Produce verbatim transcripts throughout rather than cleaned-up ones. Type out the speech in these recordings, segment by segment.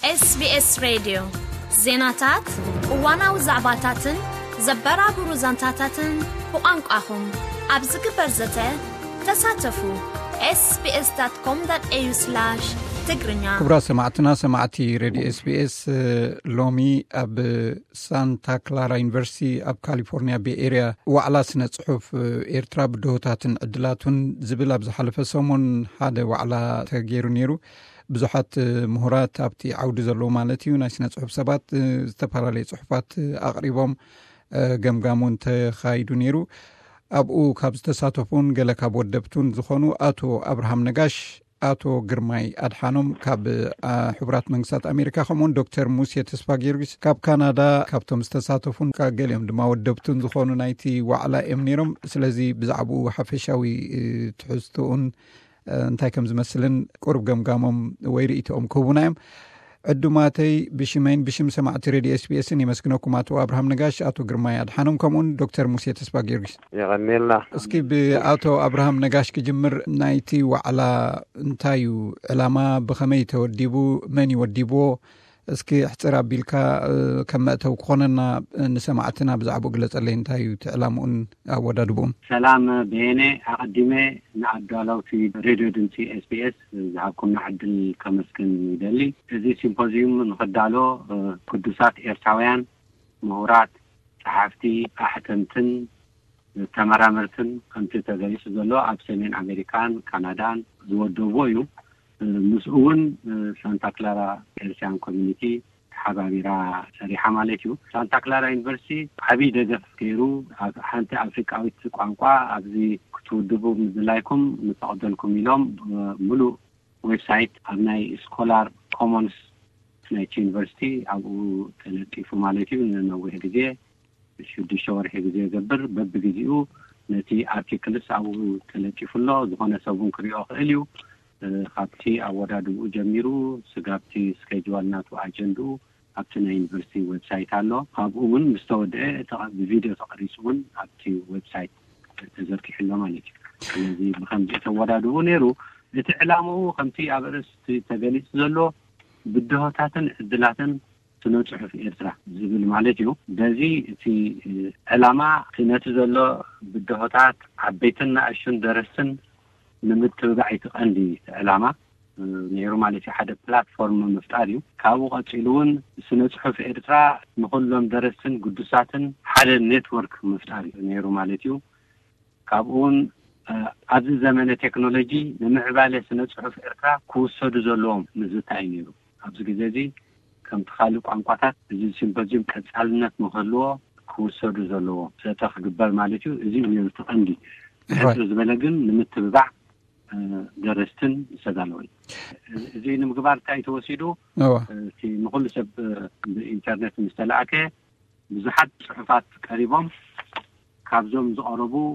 إس بي إس راديو زيناتات وانا وزعباتاتن زبرابرو زانتاتاتن وأنقاهم أبزق برزته تساتفو إس بي إس دوت كوم دوت إيه يو سلاش تقرنيا كبرا سمعتنا سمعتي راديو إس بي إس لومي أب سانتا كلارا يونيفرسيتي أب كاليفورنيا بي إيريا وعلى سنة صحف إيرترا بدوتاتن عدلاتن زبل أبز حلفة سومون هذا وعلى تغيير نيرو ብዙሓት ምሁራት ኣብቲ ዓውዲ ዘለዎ ማለት እዩ ናይ ስነ ጽሑፍ ሰባት ዝተፈላለዩ ጽሑፋት ኣቕሪቦም ገምጋሙን ተኻይዱ ነይሩ ኣብኡ ካብ ዝተሳተፉን ገለ ካብ ወደብቱን ዝኾኑ ኣቶ ኣብርሃም ነጋሽ ኣቶ ግርማይ ኣድሓኖም ካብ ሕቡራት መንግስታት ኣሜሪካ ከምኡን ዶክተር ሙሴ ተስፋ ጊዮርጊስ ካብ ካናዳ ካብቶም ዝተሳተፉን ገሊኦም ድማ ወደብቱን ዝኾኑ ናይቲ ዋዕላ እዮም ነይሮም ስለዚ ብዛዕባኡ ሓፈሻዊ ትሕዝቶኡን እንታይ ከም ዝመስልን ቁርብ ገምጋሞም ወይ ርእይቶኦም ክህቡና እዮም ዕዱማተይ ብሽመይን ብሽም ሰማዕቲ ሬድዮ ኤስ ቢ ኤስን የመስግነኩም ኣቶ ኣብርሃም ነጋሽ ኣቶ ግርማይ ኣድሓኖም ከምኡን ዶክተር ሙሴ ተስፋ ጊዮርጊስ ይቀኒልና እስኪ ብኣቶ ኣብርሃም ነጋሽ ክጅምር ናይቲ ዋዕላ እንታይ እዩ ዕላማ ብኸመይ ተወዲቡ መን ይወዲብዎ እስኪ ሕፅር ኣቢልካ ከም መእተው ክኾነና ንሰማዕትና ብዛዕባኡ ግለጸለይ እንታይ እዩ ዕላምኡን ኣወዳድብኡን ሰላም ብየነ ኣቐዲመ ንኣዳለውቲ ሬድዮ ድምፂ ኤስ ቢ ኤስ ዝሃብኩም ንዕድል ከመስግን ይደሊ እዚ ሲምፖዚየም ንኽዳሎ ቅዱሳት ኤርትራውያን ምሁራት ጸሓፍቲ ኣሕተምትን ተመራመርትን ከምቲ ተገሊጹ ዘሎ ኣብ ሰሜን ኣሜሪካን ካናዳን ዝወደብዎ እዩ مسؤول سانتا كلارا كريستيان كوميونيتي حبابيرا سريحة مالتيو سانتا كلارا يونيفرسيتي عبي دغف كيرو حنت افريقاويت قانقا ابزي كتودبو مزلايكم نتقدلكم يلوم ملو ويب سايت ابناي سكولار كومونز نايت يونيفرسيتي ابو تلقيفو مالتيو نوه غزي شدي شور غزي جبر ببغزيو نتي ارتيكلز ابو تلقيفو زونه سبون كريو خليو خاطي أودادو جميرو سقابتي سكيجوالناتو أجندو أبتنا يونيفرسيتي ويب سايت الله خابون مستودع بفيديو تقريسون أبتي ويب سايت تزركي حلو مالك الذي بخمسة أودادو نيرو لتعلمو خمسي أبرس تقليس زلو بدهوتاتن عدلاتن تنوصح في إرترا زبل مالكيو دازي في علامة تنوصح زلو بدهوتات عبيتنا أشون درسن نمتبع يتقندي علامة نيرو مالتي حدا بلاتفورم مفتاريو كابو قتلون سنة صحف إرترا نقولهم درسن قدساتن حدا نيتورك مفتاريو نيرو مالتيو كابون أبز زمن التكنولوجي نمعبالي سنة صحف إرترا كوسودو زلوم مزتاي نيرو أبز قزازي كم تخالق عنقاتات زي سيمبوزيوم كتسالنات مخلوه كوسودو زلوم ستاخ قبال مالتيو زي نيرو تقندي زبلغن نمتبع درستن سدالوي زي نمغبار تاي توسيدو في مقول سب بالانترنت مستلاكه بزحت صحفات قريبهم كابزوم زقربو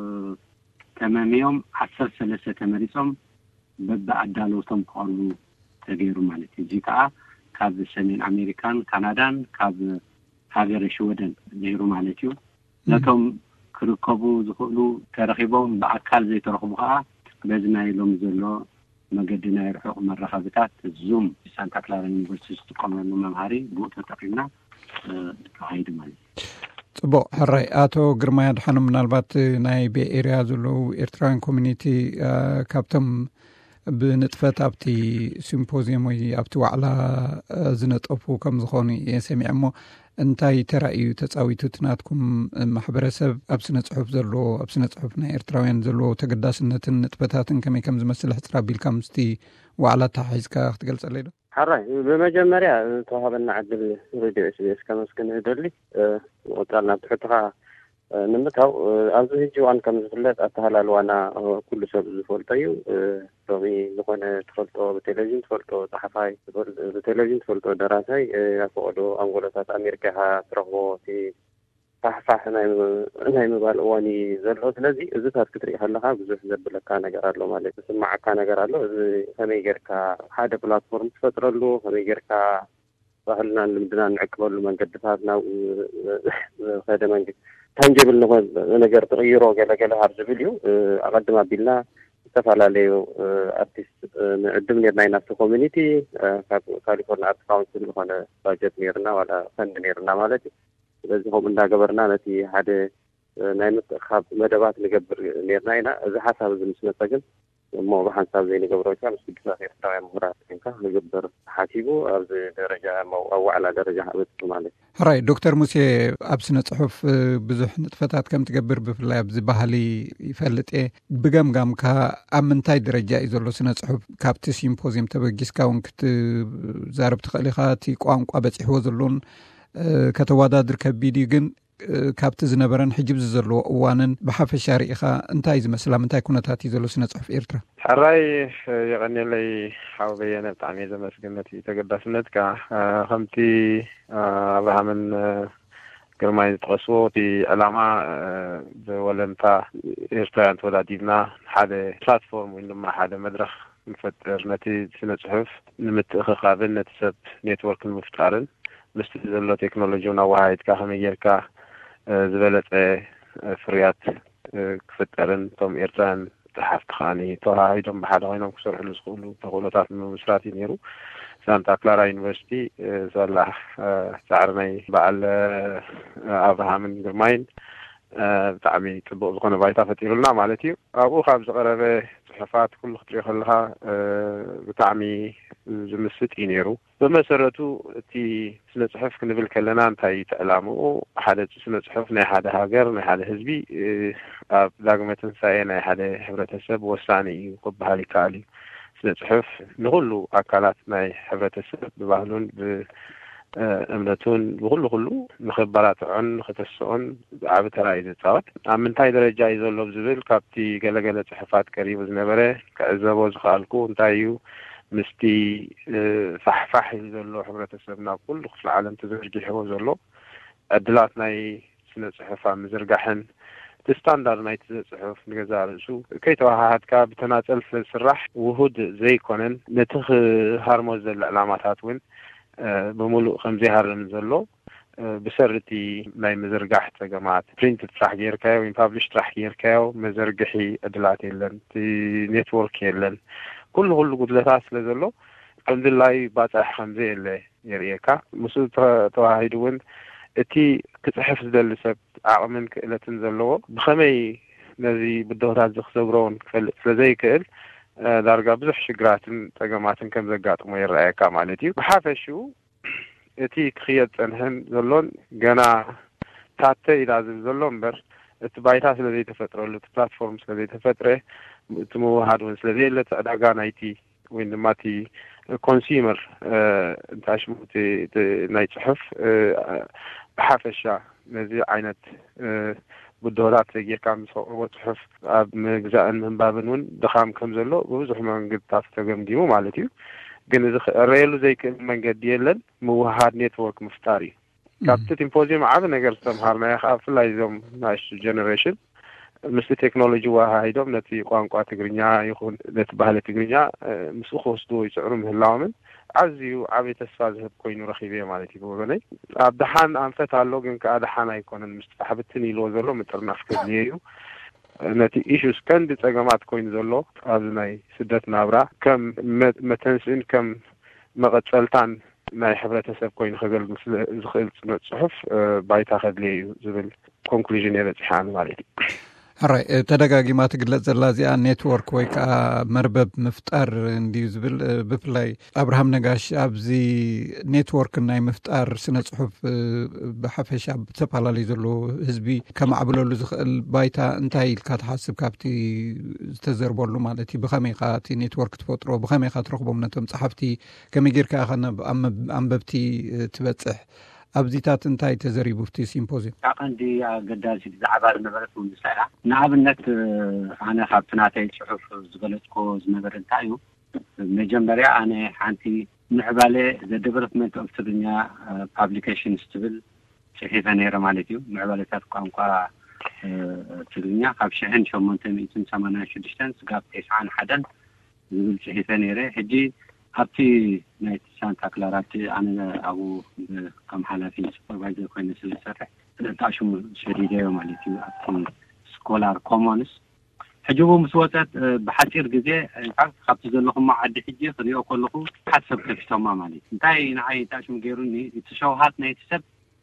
تماميهم عشر سلسة تمريسهم ببا عدالوتهم قالوا تغيروا مالتي جيكا كاب سمين امريكان كندان كاب هاجر شودن غيروا مالتيو لكم كركبو زخلو ترخيبهم باكل زي ترخبوها بزنا يلوم زلو مقدنا يرحق مرخبتات الزوم سانتا كلارا يونيفرسيتي تقوم ممهاري بوت تقيمنا هايد مالي صبو حراي اتو ግርማይ ኣድሓኖም ምናልባት ናይ በኤሪያ ዘሎ ኤርትራን ኮሚኒቲ ካብቶም ብንጥፈት ኣብቲ ሲምፖዚየም ወይ ኣብቲ ዋዕላ ዝነጠፉ ከም ዝኾኑ የሰሚዐሞ እንታይ ተራእዩ ተጻዊቱ ትናትኩም ማሕበረሰብ ኣብ ስነ ጽሑፍ ዘሎ ኣብ ስነ ጽሑፍ ናይ ኤርትራውያን ዘሎ ተገዳስነትን ንጥፈታትን ከመይ ከም ዝመስል ሕፅራ ቢልካ ምስቲ ዋዕላ ተሓሒዝካ ክትገልጸለይ ዶ حراي بمجمريا توهبنا عدل راديو اس بي اس كمسكن يدلي وقالنا تحتها نمتاو ازو هيجوان كم زفلت اتهلال وانا كل سب زفلتيو رومي زخونه تفلتو بتلفزيون تفلتو صحفاي بتلفزيون تفلتو دراساي يقودو انغولات امريكا ها ترهو في صحفاح ناي مبال اواني زلو ስለዚህ እዚ ታሪክ ትሪኢ ሃለኻ ብዙሕ ዘብለካ ነገር ኣሎ ማለት ስማዓካ ነገር ኣሎ ከመይ ጌርካ ሓደ ፕላትፎርም ትፈጥረሉ ከመይ ጌርካ ባህልና ልምድና ንዕቅበሉ መንገድታት ነው ኸደ መንገድ ታንጀብል ነገር ተቀይሮ ገለገለ ሀብ ዝብልዩ አቀድማ ቢልና ዝተፈላለዩ አርቲስት ንዕድም ነርና ናፍቲ ኮሚኒቲ ካሊፎርኒያ አርት ካውንስል ሆነ ባጀት ነርና ወላ ፈንድ ነርና ማለት ስለዚህ ሆም እንዳገበርና ነቲ ሓደ ናይ ምትኻብ መደባት ንገብር ነርና ኢና እዚ ሓሳብ ዝምስነተ ግን እሞ በሐሳብ ዘይ ንገብሮ ብቻ ምስ ግዛት ኤርትራውያን ምሁራት እንካ ንግበር ሓሲቡ ኣብዚ ደረጃ አዋዕላ ደረጃ ሃበት ማለት ሕራይ ዶክተር ሙሴ ኣብ ስነ ጽሑፍ ብዙሕ ንጥፈታት ከም ትገብር ብፍላይ ኣብዚ ባህሊ ይፈልጥ ብገምጋምካ ኣብ ምንታይ ደረጃ እዩ ዘሎ ስነ ጽሑፍ ካብቲ ሲምፖዚየም ተበጊስካ እውን ክትዛረብ ትኽእል ኢኻ እቲ ቋንቋ በፂሕዎ ዘሎን ከተወዳድር ከቢድ ግን ካብቲ ዝነበረን ሕጅብ ዘለዎ እዋንን ብሓፈሻ ርኢኻ እንታይ ዝመስላ ምንታይ ኩነታት እዩ ዘሎ ስነ ጽሑፍ ኤርትራ ሕራይ የቐኒለይ ሓበየነ ብጣዕሚ ዘመስግነት ተገዳስነትካ ከምቲ አብርሃምን ግርማይ ዝጠቀስዎ እቲ ዕላማ ብወለንታ ኤርትራውያን ተወዳዲብና ሓደ ፕላትፎርም ወይ ድማ ሓደ መድረኽ ንፈጥር ነቲ ስነ ጽሑፍ ንምትእኽኻብን ነቲ ሰብ ኔትወርክ ንምፍጣርን ምስቲ ዘሎ ቴክኖሎጂውን ኣዋሃሂድካ ከመይ ጌርካ ዝበለጸ ፍርያት ክፍጠርን ቶም ኤርትራን ተሓፍቲ ከዓኒ ተዋሂዶም ብሓደ ኮይኖም ክሰርሕሉ ዝኽእሉ ተኽእሎታት ንምስራት እዩ ነይሩ ሳንታ ክላራ ዩኒቨርሲቲ ዘላሕ ጻዕሪ ናይ በዓል አብርሃምን ግርማይን ብጣዕሚ ጽቡቕ ዝኾነ ባይታ ፈጢሩልና ማለት እዩ ኣብኡ ካብ ዝቐረበ ጽሑፋት ኩሉ ክትሪኦ ከለኻ ብጣዕሚ ዝምስጥ እዩ ነይሩ በመሰረቱ እቲ ስነ ጽሑፍ ክንብል ከለና እንታይ ተዕላምኡ ሓደ ስነ ጽሑፍ ናይ ሓደ ሃገር ናይ ሓደ ህዝቢ ኣብ ዳግመ ትንሳኤ ናይ ሓደ ሕብረተሰብ ወሳኒ እዩ ክበሃል ይከኣል እዩ ስነ ጽሑፍ ንኩሉ ኣካላት ናይ ሕብረተሰብ ብባህሉን ብእምነቱን ብኩሉ ኩሉ ንኽበላትዖን ንኽተስዖን ዓብ ተራ እዩ ዝፃወት ኣብ ምንታይ ደረጃ እዩ ዘሎ ብዝብል ካብቲ ገለገለ ጽሑፋት ቀሪቡ ዝነበረ ክዕዘቦ ዝኽኣልኩ እንታይ እዩ ምስቲ ፋሕፋሕ እዩ ዘሎ ሕብረተሰብና ኩሉ ክፍለ ዓለም ተዘርጊሕዎ ዘሎ ዕድላት ናይ ስነ ጽሑፍ ኣብ ምዝርጋሕን እቲ ስታንዳርድ ናይቲ ጽሑፍ ንገዛ ርእሱ ከይተዋሃሃድካ ብተናፀል ስለዝስራሕ ውሁድ ዘይኮነን ነቲ ክሃርሞ ዘሎ ዕላማታት እውን ብምሉእ ከምዘይሃርም ዘሎ ብሰርቲ ናይ ምዝርጋሕ ፀገማት ፕሪንት ጥራሕ ጌርካዮ ወይ ፓብሊሽ ጥራሕ ጌርካዮ መዘርግሒ ዕድላት የለን እቲ ኔትወርክ የለን ኩሉ ኩሉ ጉድለታት ስለ ዘሎ ከምዝላይ ባፃሕ ከምዘይ የለ የርኤካ ምስ ተዋሂዱ እውን እቲ ክጽሕፍ ዝደሊ ሰብ ዓቕምን ክእለትን ዘለዎ ብኸመይ ነዚ ብድሆታት ዝኽሰብሮውን ክፈልጥ ስለዘይክእል ዳርጋ ብዙሕ ሽግራትን ፀገማትን ከም ዘጋጥሞ ይረአየካ ማለት እዩ ብሓፈሽኡ እቲ ክኽየድ ፀንሕን ዘሎን ገና ታተ ኢላ ዝብል ዘሎ እምበር እቲ ባይታ ስለዘይተፈጥረሉ እቲ ፕላትፎርም ስለዘይተፈጥረ እቲ ምውሃድ እውን ስለዘየለ እቲ ዕዳጋ ናይቲ ወይ ድማ እቲ ኮንሱመር እንታይ ሽሙ እቲ ናይ ጽሑፍ ብሓፈሻ ነዚ ዓይነት ብድሆታት ጌርካ ምስቕርቦ ጽሑፍ ኣብ ምግዛእን ምንባብን እውን ድኻም ከም ዘሎ ብብዙሕ መንገድታት ተገምጊሙ ማለት እዩ ግን እዚ ክረአየሉ ዘይክእል መንገዲ የለን ምውሃድ ኔትወርክ ምፍጣር እዩ ካብቲ ሲምፖዚየም ዓብ ነገር ዝተምሃርናዮ ከዓ ብፍላይ እዞም ናይሱ ጀነሬሽን ምስቲ ቴክኖሎጂ ዋሃሂዶም ነቲ ቋንቋ ትግርኛ ይኹን ነቲ ባህሊ ትግርኛ ምስኡ ክወስድዎ ይፅዕሩ ምህላዎምን ዓዝዩ ዓብዪ ተስፋ ዝህብ ኮይኑ ረኺበ ማለት እዩ ብወገነይ ኣብ ደሓን ኣንፈት ኣሎ ግን ከዓ ደሓን ኣይኮነን ምስ ፃሕብትን ኢልዎ ዘሎ ምጥርናፍ ከድልየ እዩ ነቲ ኢሹስ ቀንዲ ፀገማት ኮይኑ ዘሎ ኣብዚ ናይ ስደት ናብራ ከም መተንስእን ከም መቐፀልታን ናይ ሕብረተሰብ ኮይኑ ከገልግል ዝኽእል ጽሑፍ ባይታ ከድልየ እዩ ዝብል ኮንክሉዥን የበፅሓን ማለት እዩ ሕራይ ተደጋጊማ ትግለጽ ዘላ እዚኣ ኔትወርክ ወይ ከዓ መርበብ ምፍጣር እንዲዩ ዝብል ብፍላይ አብርሃም ነጋሽ ኣብዚ ኔትወርክ ናይ ምፍጣር ስነ ጽሑፍ ብሓፈሻ ብተፈላለዩ ዘሎ ህዝቢ ከማዕብለሉ ዝኽእል ባይታ እንታይ ኢልካ ትሓስብ ካብቲ ዝተዘርበሉ ማለት እዩ ብኸመይ ካ እቲ ኔትወርክ ትፈጥሮ ብኸመይ ካ ትረኽቦም ነቶም ጸሓፍቲ ከመይ ጌርካ ኢኻ ኣንበብቲ ትበጽሕ ኣብዚታት እንታይ ተዘሪቡ ፍቲ ሲምፖዚየም ቀንዲ ኣገዳሲ ብዛዕባ ዝነበረት ምንሳያ ንኣብነት ኣነ ካብቲ ናተይ ጽሑፍ ዝገለጽኮ ዝነበረ እንታይ እዩ መጀመርያ ኣነ ሓንቲ ምዕባለ ዘ ዴቨሎፕመንት ኦፍ ትግርኛ ፓብሊኬሽንስ ትብል ጽሒፈ ነይረ ማለት እዩ ምዕባለታት ቋንቋ ትግርኛ ካብ ሽሕን ሸሞንተ ሚእትን ሰማንያን ሽዱሽተን ስጋብ ቴስዓን ሓደን ዝብል ጽሒፈ ነይረ ሕጂ ኣብቲ ናይ ሳንታ ክላራት ኣነ ኣብኡ ከም ሓላፊ ሱፐርቫይዘር ኮይኑ ስለዝሰርሕ ተጣሽሙ ሸዲደዮ ማለት እዩ ኣብቲ ስኮላር ኮሞንስ حجبو مسوتات بحثير جزء إنفاct خبط زلهم مع عد حجي خليه كله حسب كفتهم مالي انتهي نعي تاشم غيروني تشوهات نيتسب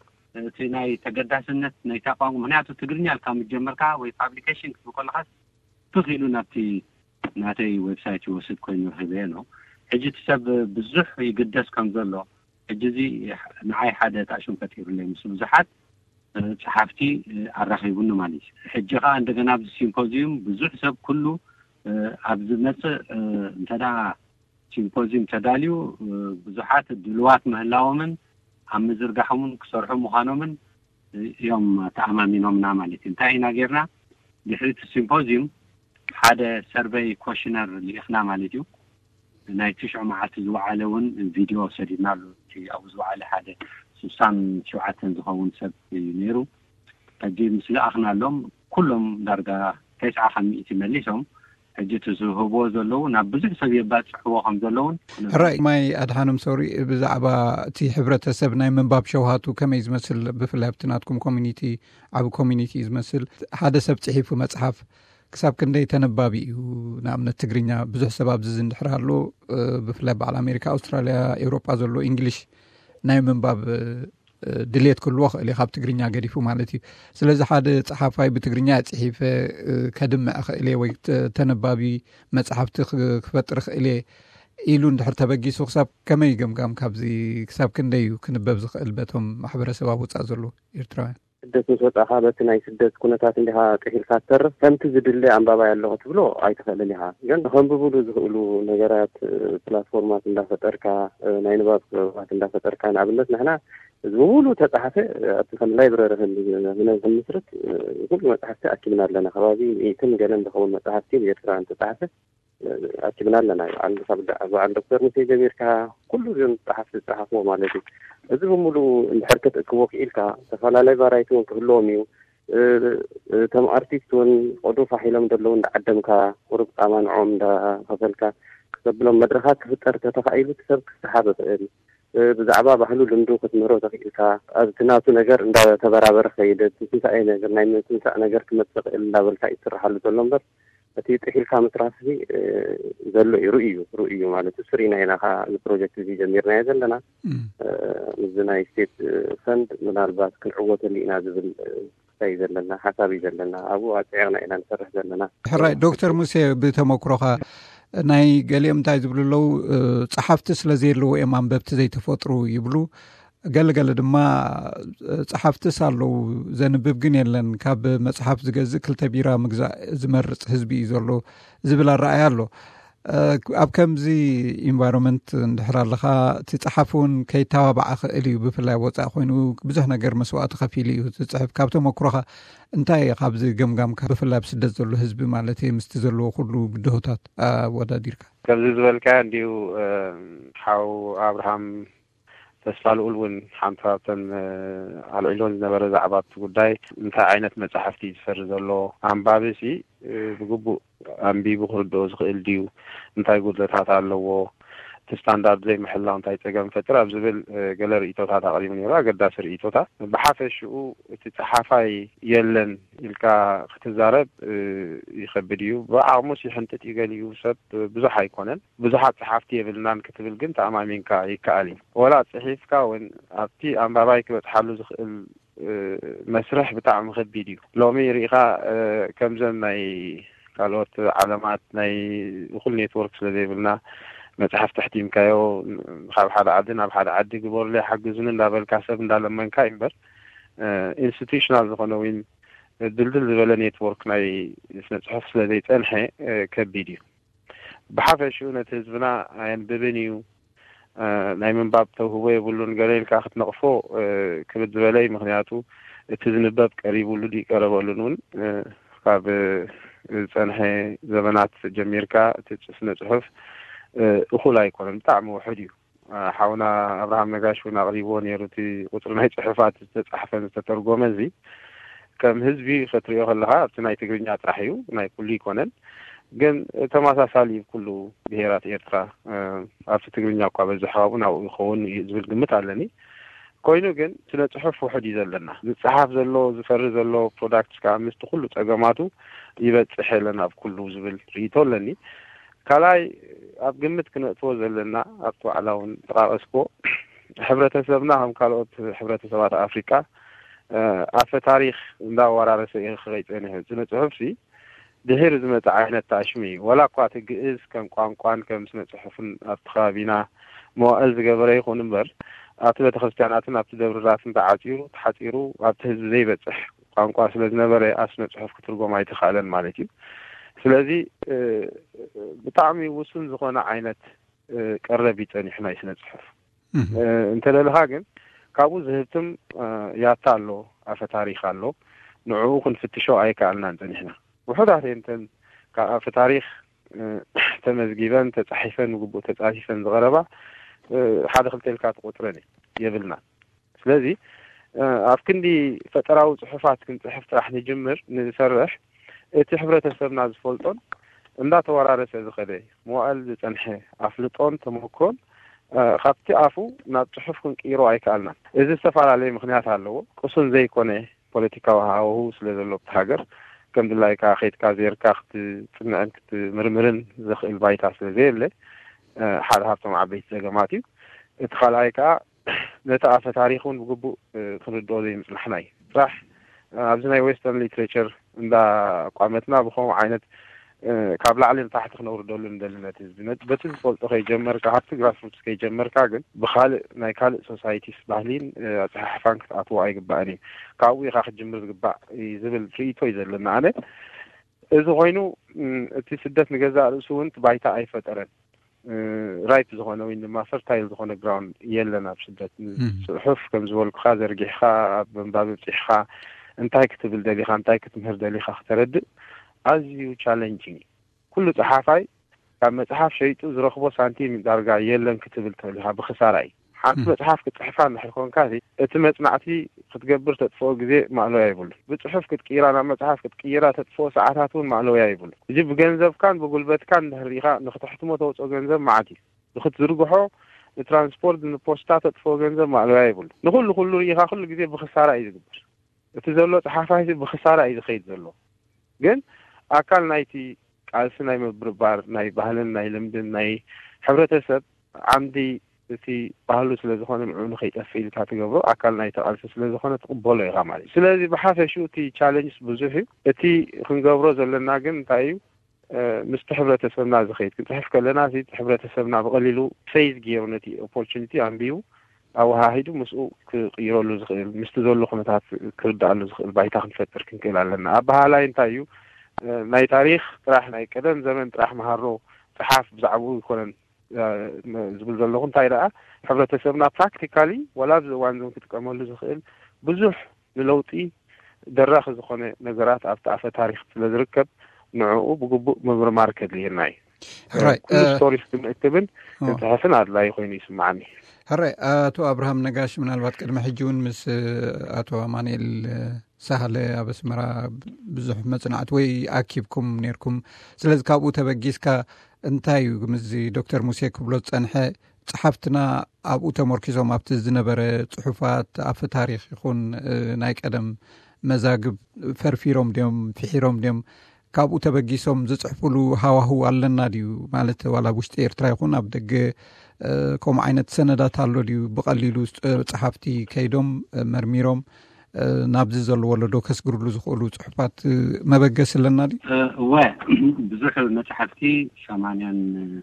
تناي تقداسنت نيتاقام مناتو تقرنيا الكام جمركا وي فابريكيشن بكل خاص تخيلوا ناتي ناتي ويب سايت يوسد كوين يرهبينو حجي تسب بزح يقدس كم زلو حجزي نعي حدا تاشم كثير اللي مسلم زحات صحافتي الرخيبون ماليش حجقا عندنا بالسيمبوزيوم بزح سب كله عبد الناس انتدع سيمبوزيوم تداليو بزحات الدلوات مهلاومن عم زرقحهم كسرحوا مخانومن يوم تعمامينهم نعماليت انتهينا غيرنا بحريت السيمبوزيوم هذا سيرفي كويشنر اللي احنا ماليتيو ناي تشعر مع تزوعلون فيديو سدينا له تي او زوعله هذا سوسان شوعتن زخون سب ينيرو اجي مثل اخنا لهم كلهم درجه تسعة خمسة مليشهم اجيت زهبو زلو نبزح سبيبات حوهم زلون راي ماي ادحانم سوري بزعبا تي حبرتسب ناي منباب شوهاتو كما يزمثل بفلابتناتكم كوميونيتي عبو كوميونيتي يزمثل هذا سب صحيفه مصحف كساب كندي تنبابي ونعم التجرينيا بزح سباب زين دحرالو بفلاب على امريكا استراليا اوروبا زلو انجليش ناي منباب دليت كل وقت اللي خاب تجرينيا قريفو مالتي سلازي حدا صحافاي بتجرينيا صحيفه كدمع الي وي تنبابي مصحف تفطر الي إيلون دحر تبقيسو كساب كما يقمقام كابزي كساب كنديو كنباب زخل بتهم محبرسب ابو صازلو إرتراوي سدت مسوت أخابت ناي سدت كونتات عندها تحيل خاطر فهمت زدلي عن بابا يالله تبلو أي تخلليها جن هم بيقولوا زغلوا نجارات بلاتفورمات عندها فتركا ناي نباب عندها فتركا نعملت نحنا زغلوا تتحفة أتفهم لايبراري من المسرت كل ما تحفة أكيدنا لنا خبابي يتم جلنا دخول ما تحفتي يرفع عن تتحفة أكيدنا لنا عند صبدا وعند دكتور مسيج أمريكا كله جن تحفة تحفة مالتي أذبهم ملو الحركة إكوك إلكا تفعل لايبرايتون كلهم تم أرتيستون قدو فحيلهم دلون عدم كا قرب أمان عم دا فصلك قبل مدرخات فتر تتفعيل تسبك السحابة بزعبا بحلو لندو كتمرو تفعيلك أبتناتو نجر دا تبرابر خيدة تنسى أي نجر نايم تنسى نجر كمتسق إلا بالكا يترحلو دلون بر أتي تحيل كامت راسي زلو رؤيو رؤيو مالتو سرينا هنا البروجكت دي جميرنا يزلنا مزنا يستيت فند من الباس كل عوة اللي نازل يزلنا حسابي يزلنا أبو أتعرنا إلى نسرح زلنا حراي دكتور موسى بتمكرها ناي قاليم تايزبلو لو صحافت سلازيرلو إمام ببت زي تفطرو يبلو قال قال دما صحافت سالو زنبب جن يلن كاب مصحف زجز كل تبيرا مجزا زمرص حزبي زلو زبل الرأي له أب كم زي environment ندحر لها تتصحفون كي تابع خلي بفلا وصا خوينو بزح نجر مسوات خفيلي تتصحف كابتو مكروها انتي خاب زي جمجم بفلا بسدد زلو حزب مالتي مستزلو كله بدهوتات ودا ديركا كم زبل كان ديو حاو ابراهام تسفالو الون حمتاتن على علون نبر زعبات قداي انت عينت مصحفتي تفرزلو انبابسي بغبو انبي بخردو زخيل ديو انتي قدلتات علو تستاندارد زي محلا انتي تقام فترة بزبل قلر ايتوتا تقريبا يرا قداسر ايتوتا بحافشو تتحافاي يلن الكا ختزارب يخبريو بعموس يحنتت يقاليو سب بزح يكونن بزحات صحافتي يبلنان كتبل قنت امامينكا يكالي ولا صحيفكا وين ابتي انبابايك بتحلو زخيل مسرح بتاع مخد فيديو لو ميريخا كم زماي قالوت علامات ناي وكل نيتوركس لدي بلنا متحف تحتيم كايو خاب حدا عدنا بحدا عدي قبور لي حقزون الله بالكاسب لما نكاين بر انستيشنال زخنوين دلدل ولا نيتورك ناي متحف لدي تنحي كفيديو بحافشو نتهزبنا عين ببنيو ناي من باب تو هو يقولون قالين كاخت نقفو كبد ولاي مغنياتو تزنباب قريب ولدي قربوا لنون قاب تنحي زمانات جميركا تتسنى صحف أخولا يكون طعم وحديو حاونا أبراهام نقاش ونا غريبون يروتي قطرنا صحفات تتحفن تترجم زي كم هزبي خطري أخلها تناي تقرينيات رحيو ناي كلي كونن جن تماسا سالي كله بهيرات إيرترا أفت تقرينيا قابل زحابنا ويخون يزبل قمت علني ኮይኑ ግን ስለ ጽሑፍ ውሕድ ይዘለና ዝጽሓፍ ዘሎ ዝፈሪ ዘሎ ፕሮዳክትስ ካ ምስቲ ኩሉ ጸገማቱ ይበጽሕ ለና ኣብ ኩሉ ዝብል ሪቶ ለኒ ካላይ ኣብ ግምት ክነጥዎ ዘለና ኣብ ተዋዕላውን ተቃቀስኮ ሕብረተሰብና ከም ካልኦት ሕብረተሰባት ኣፍሪካ ኣፈ ታሪክ እንዳወራረሰ ይኽይጽነ ዝነ ጽሑፍ ሲ ድህር ዝመጽ ዓይነት ታሽሚ ወላ እኳ ትግእዝ ከም ቋንቋን ከም ስነ ጽሑፍን ኣብ ተኻቢና መዋዕል ዝገበረ ይኹን እምበር ኣብቲ ቤተክርስትያናትን ኣብቲ ደብርራትን ተዓፂሩ ተሓፂሩ ኣብቲ ህዝቢ ዘይበጽሕ ቋንቋ ስለ ዝነበረ ኣስነ ጽሑፍ ክትርጎም ኣይተኻለን ማለት እዩ ስለዚ ብጣዕሚ ውሱን ዝኾነ ዓይነት ቀረብ ይጸኒሕና ስነ ጽሑፍ እንተለለኻ ግን ካብኡ ዝህብትም ያታ ኣሎ ኣፈ ታሪክ ኣሎ ንዕኡ ክንፍትሾ ኣይከኣልናን ጸኒሕና ውሑዳት እንተን ካብ ኣፈ ታሪክ ተመዝጊበን ተጻሒፈን ግቡእ ተጻሒፈን ዝቐረባ ሓደ ክልተልካ ተቆጥረን የብልና ስለዚ ኣብ ክንዲ ፈጠራዊ ጽሑፋት ክንጽሕፍ ጥራሕ ንጅምር ንሰርሕ እቲ ሕብረተሰብና ዝፈልጦን እንዳተወራረሰ ዝኸደ መዋዕል ዝጸንሐ ኣፍልጦን ተመክሮን ካብቲ ኣፉ ናብ ጽሑፍ ክንቅይሮ ኣይከኣልናን እዚ ዝተፈላለዩ ምክንያት ኣለዎ ቁሱን ዘይኮነ ፖለቲካዊ ሃዋሁ ስለ ዘሎ ብሃገር ከም ድላይካ ኸይትካ ዜርካ ክትጽንዕን ክትምርምርን ዝኽእል ባይታ ስለ ዘየለ ሓደ ሃብቶም ዓበይቲ ዘገማት እዩ እቲ ካልኣይ ከዓ ነቲ ኣፈ ታሪኹን ብግቡእ ክንርድኦ ዘይምጽናሕና እዩ ጥራሕ ኣብዚ ናይ ዌስተርን ሊትሬቸር እንዳ ቋመትና ብኸምኡ ዓይነት ካብ ላዕሊ ንታሕቲ ክነውርደሉ እንደልነት ህዝቢ በቲ ዝፈልጦ ከይጀመርካ ሃብቲ ግራስሩትስ ከይጀመርካ ግን ብኻልእ ናይ ካልእ ሶሳይቲስ ባህሊን ኣፀሓሕፋን ክትኣትዎ ኣይግባእን እዩ ካብኡ ኢኻ ክትጅምር ዝግባእ ዝብል ትርኢቶ እዩ ዘለና ኣነ እዚ ኮይኑ እቲ ስደት ንገዛእ ርእሱ እውን ባይታ ኣይፈጠረን ራይት ዝኾነ ወይ ድማ ፈርታይል ዝኾነ ግራውንድ የለን ኣብ ስደት ጽሑፍ ከም ዝበልኩኻ ዘርጊሕኻ ኣብ ምንባብ ብፅሕኻ እንታይ ክትብል ደሊኻ እንታይ ክትምህር ደሊኻ ክትረድእ ኣዝዩ ቻሌንጂንግ ኩሉ ጸሓፋይ ካብ መጽሓፍ ሸይጡ ዝረኽቦ ሳንቲም ዳርጋ የለን ክትብል ተልሃ ብኽሳራ እዩ ሓንቲ መጽሓፍ ክትጽሕፋ ንሕርኮንካ እቲ መጽናዕቲ ክትገብር ተጥፍኦ ግዜ ማዕለያ ይብሉ ብጽሑፍ ክትቅይራ ናብ መጽሓፍ ክትቅይራ ተጥፍኦ ሰዓታት እውን ማዕለያ ይብሉ እዚ ብገንዘብካን ብጉልበትካን ድሕሪኻ ንኽትሕትሞ ተውፅኦ ገንዘብ መዓት እዩ ንኽትዝርግሖ ንትራንስፖርት ንፖስታ ተጥፍኦ ገንዘብ ማዕለያ ይብሉ ንኹሉ ኩሉ ርኢኻ ኩሉ ግዜ ብኽሳራ እዩ ዝግበር እቲ ዘሎ ጸሓፋይ ብኽሳራ እዩ ዝኸይድ ዘሎ ግን ኣካል ናይቲ ቃልሲ ናይ ምብርባር ናይ ባህልን ናይ ልምድን ናይ ሕብረተሰብ ዓምዲ እቲ ባህሉ ስለ ዝኾነ ንዕኡ ንኸይጠፍእ ኢልካ ትገብሮ ኣካል ናይ ተቃልሲ ስለ ዝኾነ ትቕበሎ ኢኻ ማለት እዩ ስለዚ ብሓፈሹ እቲ ቻሌንጅስ ብዙሕ እዩ እቲ ክንገብሮ ዘለና ግን እንታይ እዩ ምስቲ ሕብረተሰብና ዝኸይድ ክንፅሕፍ ከለና እቲ ሕብረተሰብና ብቐሊሉ ፌዝ ገይሩ ነቲ ኦፖርቹኒቲ ኣንቢቡ ኣወሃሂዱ ምስኡ ክቕይረሉ ዝኽእል ምስቲ ዘሎ ኩነታት ክርዳእሉ ዝኽእል ባይታ ክንፈጥር ክንክእል ኣለና ኣብ ባህላይ እንታይ እዩ ናይ ታሪክ ጥራሕ ናይ ቀደም ዘመን ጥራሕ መሃሮ ጽሓፍ ብዛዕባኡ ይኮነን ዝብል ዘለኹ እንታይ ደኣ ሕብረተሰብና ፕራክቲካሊ ወላ ብዝዋን ዞም ክትጥቀመሉ ዝኽእል ብዙሕ ንለውጢ ደራኺ ዝኾነ ነገራት ኣብቲ ኣፈ ታሪክ ስለ ዝርከብ ንዕኡ ብግቡእ ምምርማር ከድልየና እዩ ኩሉ ስቶሪስ ክንእክብን ክንፅሕፍን ኣድላይ ኮይኑ ይስማዓኒ هرأي أتو أبراهام نقاش من الوقت قدم حجون مس أتو أمانيل سهلة أبسمرا بزح مصنعت وي أكيبكم نيركم سلز كابو تبجيسكا انتايو مزي دكتور موسى كبلوت صنحه صحفتنا أبو تمركزهم أبت الزنبرة صحفات أف تاريخ يكون نايك أدم مزاجب فرفيرهم ديم فحيرهم ديم كابو تبجيسهم زصحفلو هوا هو علنا ديو مالت ولا بوشت إيرترا يكون أبدق كم عينت سندات على ديو بقليلو صحفتي كيدهم مرميرهم نابز زل ولا دوكس قرلو زخولو صحفات ما بقاس لنا دي و بزح مصحفتي ثمانين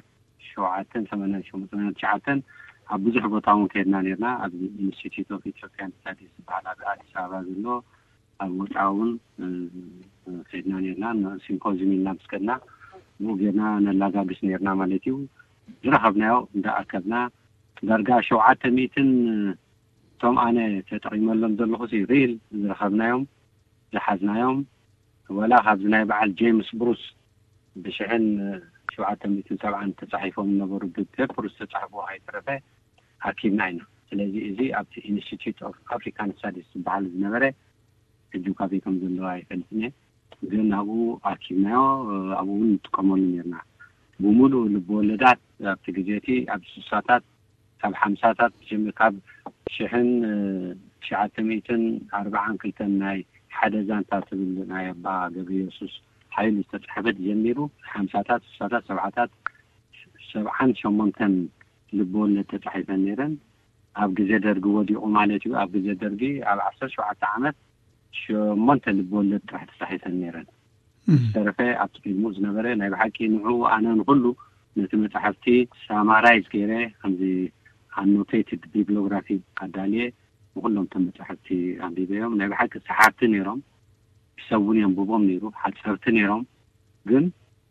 شوعتن ثمانين شوعتن شعتن بزح بطاون كيدنا نيرنا اب انستيتيوت اوف ايثيوبيان ستاديز بعد اديس ابابا زلو اب وطاون كيدنا نيرنا سيمبوزيوم نابسكنا وغيرنا نلاغا بس نيرنا مالتيو زرحبناو ندا اكبنا درجه شوعتن ميتن توم أنا تتقيم لهم ذلك سي ريل رخبناهم لحزناهم ولا خبزنا بعد جيمس بروس بشحن شو عتم سبعة تصحيفهم نبر بيبرس تصحفوا هاي تربه حكيم ناينا ስለዚህ እዚ ኣብቲ ኢንስቲትዩት ኦፍ አፍሪካን ስታዲስ በዓል ዝነበረ እጁካ ቢከም ዘሎ አይፈልጥኒ ግን አቡ አኪናዮ አቡን ተቀመሉ ነርና ብሙሉ ልቦለዳት ኣብቲ ግዜቲ ኣብ ስሳታት ካብ ሓምሳታት ጀምር ካብ شحن شعاتميتن أربعان كلتن ناي حدا زانتا تبل ناي أبا قبل يسوس حيل استتحبت جميرو خمساتات ستات سبعاتات سبعان شمونتن لبول تتحيفن نيرن أب جزء درجة ودي عمالتي أب جزء درجة على عشر شعات عمت شمونتن لبول تحت تحيفن نيرن ترفع أبتي موز نبرة ناي بحكي نوعو أنا نقوله نتمت حفتي سامارايز كيره خمسي annotated bibliography قداليه وكلهم تم تحتي عندي بيهم نبي حكي سحرت نيرهم يسووني ينبوبهم نيرو حتسرت نيرهم قل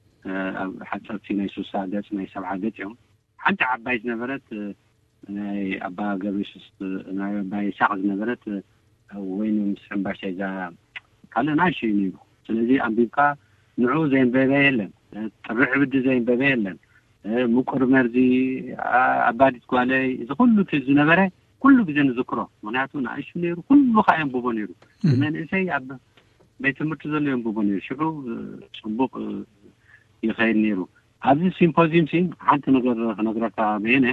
أه حتسرت نيسو سادس نيس سبعة دتهم حتى عبايز نبرت ناي أبا قبيش ناي باي ساعد نبرت وين مسحب باش إذا قال ناشي نيرو سلذي أمريكا نعو زين بيبيلن تربح بدي زين بيبيلن مقر مرزي أبادت قالي إذا كله تزو نبره كله بزن ذكره مناتو نعيش نيرو كله خايم بوبو نيرو من إسي أبا بيت مرتزل يوم بوبو نيرو شعو صبوق يخير نيرو هذا سيمبوزيوم سين حتى نقر نقرأ بينه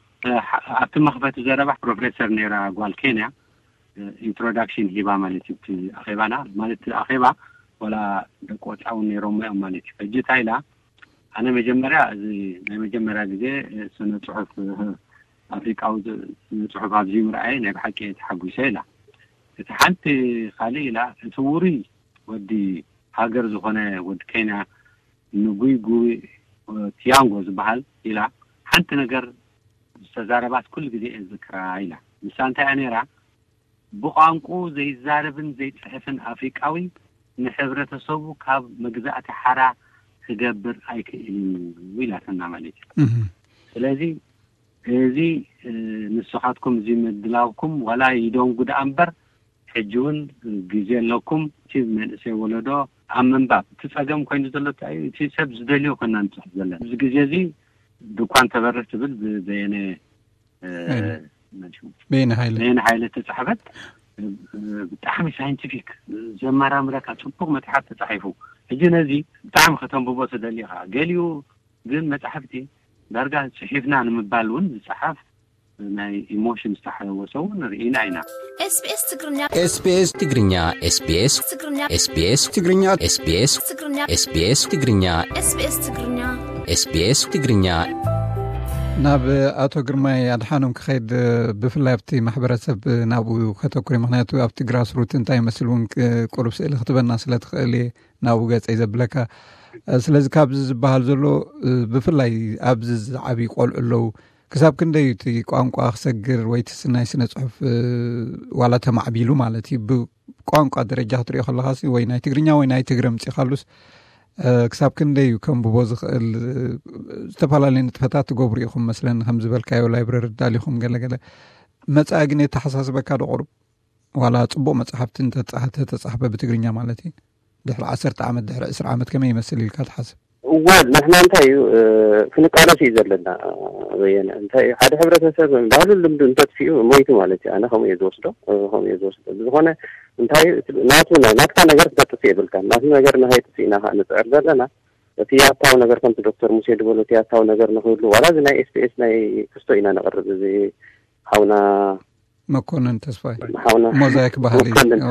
أتم مخبات زربح بروفيسور نيرا قال كينيا introduction هبا مالتي في أخيبانا مالتي أخيبا ولا دقوت أو نيرو مالتي فجيت هايلا أنا مجمرة زي مجمرة زي سنة صحف أفريقيا أو سنة صحف هذه مرأي نبحكي تحقق سيلا تحنت خليلة تصوري ودي هاجر زخنة ود كينا نقوي قوي تيانغو زبحال إلى حنت نجر استزاربات كل جدي الذكرى إلى مثلا تأنيرا بقانقو زي زاربن زي تحفن أفريقياوي نحبرة صوب كاب مجزأة حرا تجبر أي كائن ولا تنعملي. لذي هذه نصحاتكم زي مدلاوكم ولا يدون قد أمبر حجون جزيل لكم شيء من شيء ولده عمن باب تفهم كوين زلت أي شيء سب زدليو كنا نصح زلنا. جزيزي دكان تبرت بال بين بين هاي بين هاي تسحبت بتحمي ساينتفيك زمرة أمريكا تطبق ما تحب تصحيفه. الجنازي تعم ختم ببوس دليها قاليو قل ما تحفتي درجة صحيفنا عن مبالون صحاف ما ايموشن استحوسون رئينا عينا إس بي إس تقرنيا إس بي إس تقرنيا إس بي إس تقرنيا إس بي إس تقرنيا إس بي إس تقرنيا إس بي إس تقرنيا إس بي إس تقرنيا إس بي إس تقرنيا ناب أتو قرمي أدحانم كخيد بفلابتي محبرة سب نابو خطوكري مخناتو أبتي غراس روت انتاي مسلون قرب سئل خطبة الناس اللي تخلي نابو قاس إذا بلكا سلازي كابز بحال زلو بفلاي أبزز عبي قول اللو كساب كنده يتي قوانقو أخسقر ويتي سناي سنة صحف ولا تمعبيلو مالتي بقوانقو درجات ريخ اللغاسي ويناي تقرنيا ويناي تقرم تخلص كساب كنده يكم ببوزخ استفالالين تفتات قبريخم مثلا همز بالكايو لايبرار داليخم قال قال متاقني تحساس بكادو قرب ولا تبو متحفتين تتحته تصحبه بتقرنيا مالتي دحر عشرة عامد دحر عشر عامد كما يمثل لك حسب واد نحن انتي في نقاله في زلنا بين انتي حدا حبرتسب قالوا لمد انت فيه مويت مالتي انا هم يزوسدو هم يزوسدو هنا انتي ناتنا ناكتا ነገር ተተሰይብልካ ናት ነገር ነው ሀይትሲና አንጻር ዘለና እቲ ያታው ነገር ከም ዶክተር ሙሴ ድቦሎ እቲ ያታው ነገር ነው ሁሉ ወላ ዝና ኤስፒኤስ ናይ ክስቶይና ነቀርብ እዚ ሐውና መኮንን ተስፋይ ሐውና ሞዛይክ ባህሊ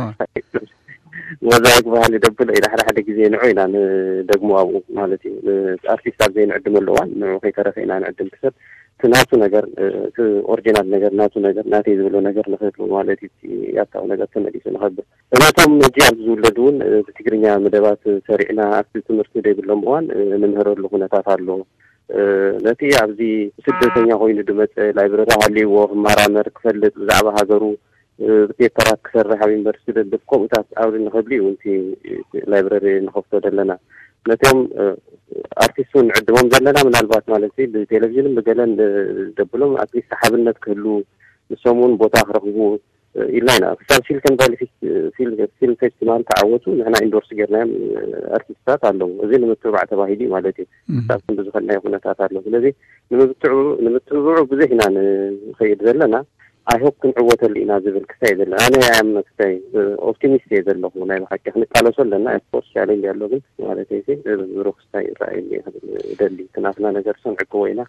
ሞዛይክ ባህሊ ደብል ኢላ ሓደ ሓደ ግዜ ንዑይና ደግሞ አቡ ማለት አርቲስት አብዘይን ዕድመለዋን ነው ከይከረፈይና ንዕድም ተሰብ ትናቱ ነገር ኦሪጂናል ነገር ናቱ ነገር ናቴ ዝብሎ ነገር ለኸትሉ ማለት ያታው ነገር ተመዲስ ነበር እናቶም እጂ አብዙለዱን በትግርኛ መደባት ሰሪዕና አክቲቭ ትምህርት ደብሎም ዋን ንምህረሉ ሁነታት አሎ ለቲ አብዚ ስደተኛ ሆይኑ ድመጽ ላይብረሪ አሊዎ ማራመር ክፈልጥ ዛዕባ ሀገሩ ፔፐራት ክሰርሕ ኣብ ዩኒቨርሲቲ ደብቆምታት አውሪ ንኸብሊ ወንቲ ላይብረሪ ንኸፍቶ ደለና ለቶም አርቲስቱን ዕድሞም ዘለና ምናልባት ማለት በቴሌቪዥን በገለን ደብሎም አትሊስት ሐብነት ክህሉ ንሰሙን ቦታ ክረኽቡ ኢላይና ክሳብ ሲልከን ቫሊ ፊልም ፌስቲቫል ተዓወቱ ንሕና ኢንዶርስ ገርናም አርቲስታት አለው እዚ ንምትብዕ ተባሂሊ ማለት ታስ ብዙኸና ይኹነታት አለው ስለዚህ ንምትብዕ ንምትብዕ ብዙህና ንኸይድ ዘለና I hope كن عوتل إنا زبل كسائد الله أنا أم كسائد optimist إذا الله هنا بحكي إحنا قالوا سلنا أفكار شعلين يالله بس على تيسي بروح كسائد رأي اللي هذا اللي تنافنا نجار سمع كوينا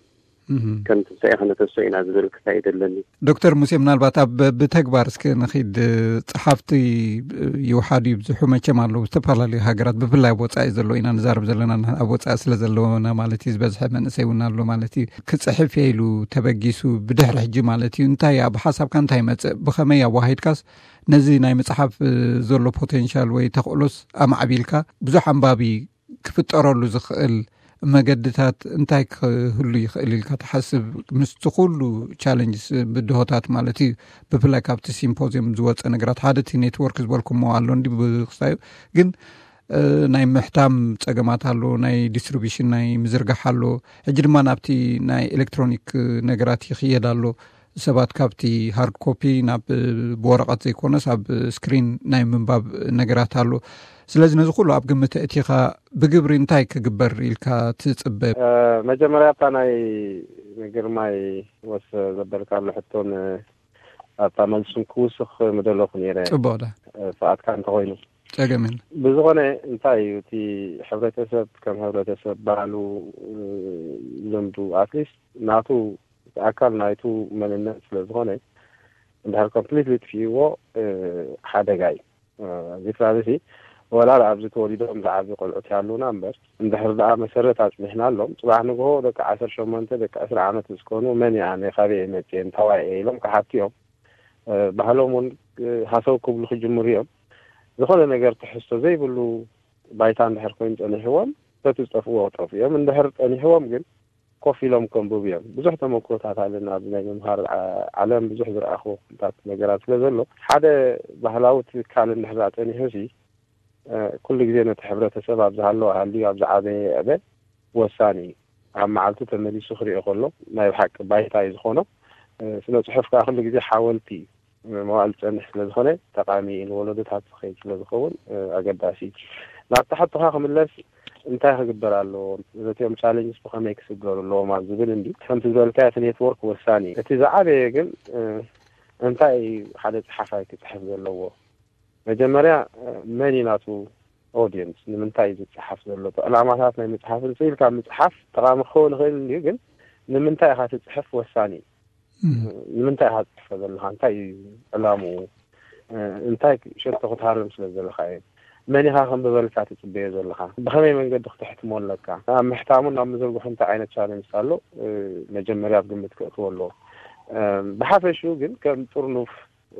كنت سايخنا تسوينا زبل كفايد اللي دكتور موسى ምናልባት ኣብ ብተግባር እስከ ንኺድ ጸሓፍቲ ይውሓዱ ይብዝሑ መቸም ኣለዉ ዝተፈላለዩ ሃገራት ብፍላይ ወጻኢ ዘሎ ኢና ንዛረብ ዘለና ኣብ ወጻኢ ስለ ዘለውና ማለት እዩ ዝበዝሐ መንእሰይ እውን ኣሎ ማለት እዩ ክጽሕፍ ኢሉ ተበጊሱ ብድሕሪ ሕጂ ማለት እዩ እንታይ ኣብ ሓሳብካ እንታይ መጽእ ብኸመይ ኣዋሂድካስ ነዚ ናይ መጽሓፍ ዘሎ ፖቴንሻል ወይ ተኽእሎስ ኣማዕቢልካ ብዙሕ ኣንባቢ ክፍጠረሉ ዝኽእል መገድታት እንታይ ክህሉ ይኽእል ኢልካ ትሓስብ ምስቲ ኩሉ ቻሌንጅስ ብድሆታት ማለት እዩ ብፍላይ ካብቲ ሲምፖዚየም ዝወፀ ነገራት ሓደ እቲ ኔትወርክ ዝበልኩሞ ኣሎ እንዲ ብክሳዩ ግን ናይ ምሕታም ፀገማት ኣሎ ናይ ዲስትሪቢሽን ናይ ምዝርጋሕ ኣሎ ሕጂ ድማ ናብቲ ናይ ኤሌክትሮኒክ ነገራት ይኽየድ ኣሎ ሰባት ካብቲ ሃርድ ኮፒ ናብ ብወረቐት ዘይኮነስ ኣብ ስክሪን ናይ ምንባብ ነገራት ኣሎ ስለዚህ ነዚ ኩሉ ኣብ ግምት እቲኻ ብግብሪ እንታይ ክግበር ኢልካ ትጽበ መጀመርያ ታናይ ግርማይ ወስ ዘበልካ ለሕቶን ኣታ መልሱን ክውስኽ መደለኹ ነይረ ጽቦዳ ሰዓት ካንተ ኮይኑ ጸገምን ብዝኾነ እንታይ እቲ ሕብረተሰብ ከም ሕብረተሰብ ባህሉ ልምዱ ኣትሊስት ናቱ ኣካል ናይቱ መንነት ስለዝኾነ እንድሕር ኮምፕሊትሊ ትፊዎ ሓደጋ እዩ ዚፍራሲ ወላ ኣብዚ ተወሊዶም ዝዓቢ ቆልዑት ያሉና እምበር እንድሕር ደኣ መሰረት ኣፅኒሕና ኣሎም ፅባሕ ንግሆ ደቂ ዓሰርተ ሸሞንተ ደቂ ዕስራ ዓመት ዝኮኑ መን ያነ ካበይ መፅን ተዋይ ኢሎም ክሓትዮም ባህሎም እውን ሃሰው ክብሉ ክጅምሩ እዮም ዝኾነ ነገር ትሕዝቶ ዘይብሉ ባይታ እንድሕር ኮይኑ ፀኒሕዎም ተትፅጠፍዎ ወጥፍ እዮም እንድሕር ፀኒሕዎም ግን ኮፍ ኢሎም ከንብቡ እዮም ብዙሕ ተመክሮታት ኣለና ኣብ ናይ ምምሃር ዓለም ብዙሕ ዝረኣኽቦ ኩልታት ነገራት ስለ ዘሎ ሓደ ባህላዊ ትካል እንድሕር ፀኒሕሲ ኩሉ ግዜ ነቲ ሕብረተሰብ ኣብ ዝሃለወ ሃልዩ ኣብ ዝዓበየ ዕበ ወሳኒ ኣብ መዓልቱ ተመሊሱ ክሪኦ ከሎ ናይ ሓቂ ባይታ እዩ ዝኾኖ ስለ ፅሑፍካ ኩሉ ግዜ ሓወልቲ መዋዕል ፀንሕ ስለ ዝኾነ ጠቃሚ ንወለዶታት ዝኸይድ ስለ ዝኸውን ኣገዳሲ ናብ ታሕትኻ ክምለስ እንታይ ክግበር ኣለዎ ነቲኦም ቻሌንጅስ ብኸመይ ክስገሩ ኣለዎም ኣብ ዝብል እንዲ ከምቲ ዝበልካ እቲ ኔትወርክ ወሳኒ እቲ ዝዓበየ ግን እንታይ ሓደ ፀሓፋይ ክፅሕፍ ዘለዎ መጀመርያ መን ናቱ ኦዲየንስ ንምንታይ ዝፅሓፍ ዘሎ ዕላማታት ናይ መጽሓፍ ስኢል ካብ መጽሓፍ ጠቃሚ ክኸውን ይኽእል እዩ ግን ንምንታይ ኢኻ ትፅሕፍ ወሳኒ ንምንታይ ኢኻ ትፅሕፍ ዘለኻ እንታይ ዕላሙ እንታይ ሸቶ ክትሃርም ስለ ዘለኻ መን ኢኻ ክንብበልካ ትፅበዮ ዘለኻ ብኸመይ መንገዲ ክትሕትሞ ኣለካ ኣብ ምሕታሙን ኣብ ምዝርግሑ እንታይ ዓይነት ቻሌንጅ ኣሎ መጀመርያ ኣብ ግምት ክእትዎ ኣለዎ ብሓፈሹ ግን ከም ጥርኑፍ